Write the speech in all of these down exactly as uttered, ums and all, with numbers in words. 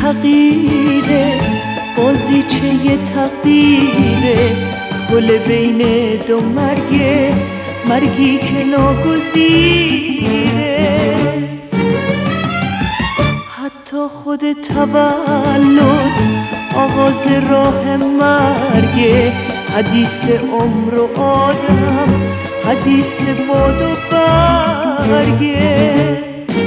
حقیره، بازیچه تقدیره، پل بین دو مرگه، مرگی که ناگزیره. حتی خود تولد آغاز راه مرگه، حدیث عمر و آدم، حدیث باد و برگه.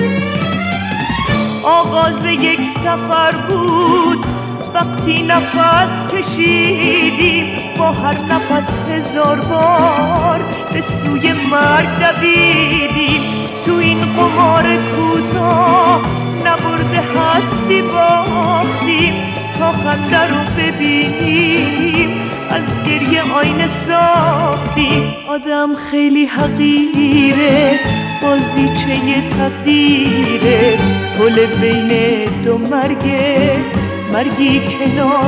آغاز یک سفر بود وقتی نفس کشیدیم، با هر نفس هزار بار به سوی مرگ دویدیم. تو این قمار کوتاه نبرده هستی باختیم، تا خنده رو ببینیم از گریه آینه ساختیم. آدم خیلی حقیره، بازیچه تقدیره، پل بین دو مرگه، مرگی که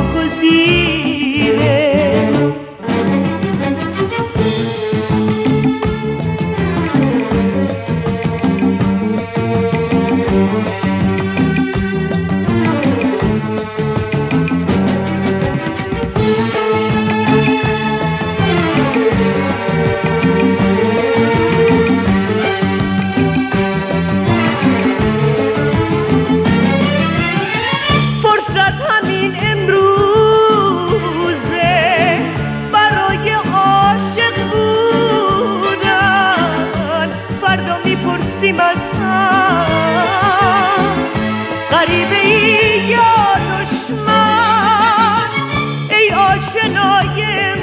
ناگزیره. از هم غریبه ای یا دشمن، ای آشنای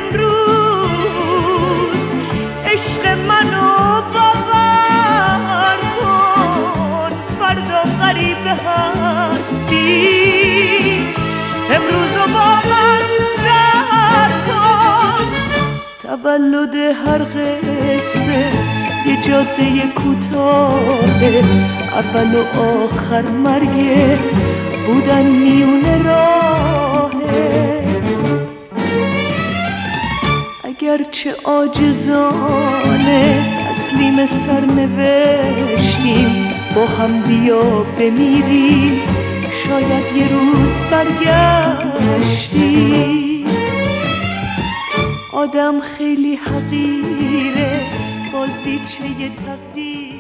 امروز، عشق منو باور کن، فردا غریبه هستی، امروز رو با من سر کن. تولد هر قصه یه جاده کوتاهه، اول و آخر مرگه، بودن میونه راهه. اگرچه عاجزانه تسلیم سرنوشتیم، با هم بیا بمیریم، شاید یه روز برگشتیم. آدم خیلی حقیره، بازیچه تقدیر.